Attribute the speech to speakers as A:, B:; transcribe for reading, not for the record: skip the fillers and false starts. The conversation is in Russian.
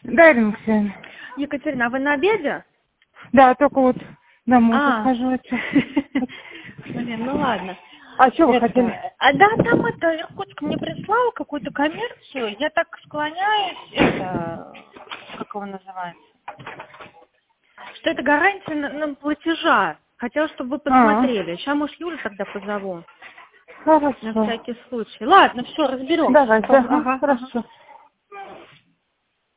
A: Да, Ирина Алексеевна.
B: Екатерина, а вы на обеде?
A: Да, только вот домой подхожу.
B: Блин, ну ладно.
A: А что вы хотели?
B: Да, там Иркутск мне прислал какую-то коммерцию. Я так склоняюсь, как его называется? Что это гарантия на платежа. Хотела, чтобы вы посмотрели. Сейчас, может, Юлю тогда позову.
A: Хорошо.
B: На всякий случай. Ладно, все, разберем.
A: Давай, да, хорошо.